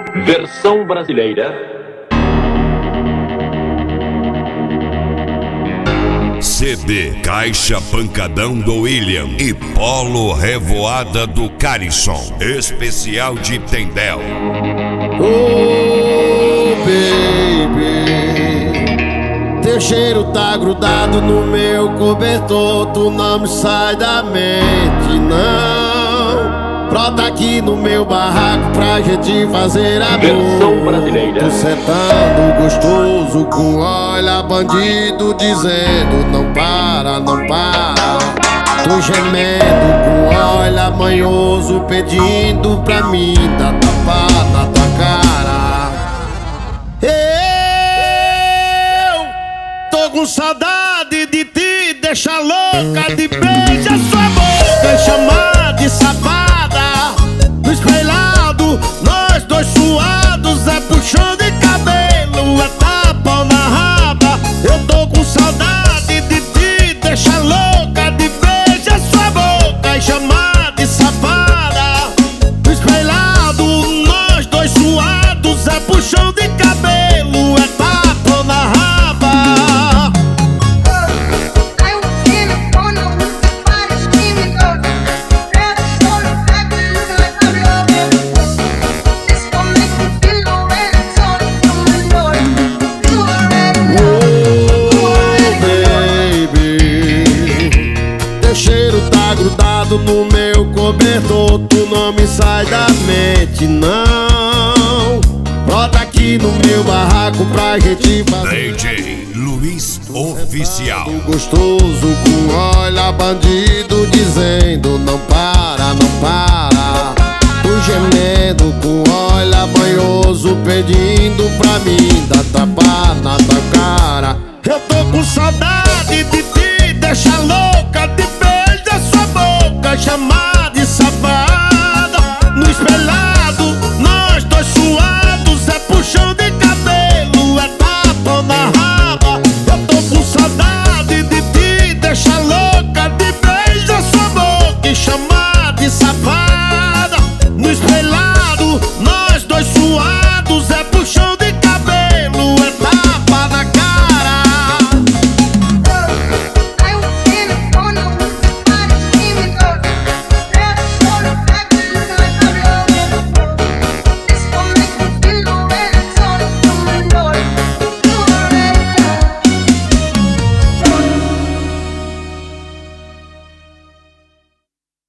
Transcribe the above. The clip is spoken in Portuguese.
Versão brasileira. CD Caixa Pancadão do William e Polo Revoada do Carisson. Especial de Tendel. Oh, baby, teu cheiro tá grudado no meu cobertor. Tu não me sai da mente, não. Brota aqui no meu barraco pra gente fazer amor. Versão brasileira. Tu sentando gostoso com olha bandido dizendo não para, não para. Tu gemendo com olha manhoso pedindo pra mim dar tapa na tua cara. Eu tô com saudade de te deixar louca, de beijar sua boca e chamar de safada. No espelhado, nós dois suados, é puxão de cabelo, é tapa na raba. Eu tô com saudade de te deixar louca, de beijar sua boca e chamar de safada. No espelhado, nós dois suados, é puxão de cabelo, é tapa na raba. Grudado no meu cobertor, tu não me sai da mente, não. Brota aqui no meu barraco pra gente fazer DJ Luiz Oficial. Gostoso com olha bandido dizendo não para, não para. Tu gemendo com olha banhoso pedindo pra mim dar tapa na tua cara. Eu tô com saudade de te deixar louca, de chamar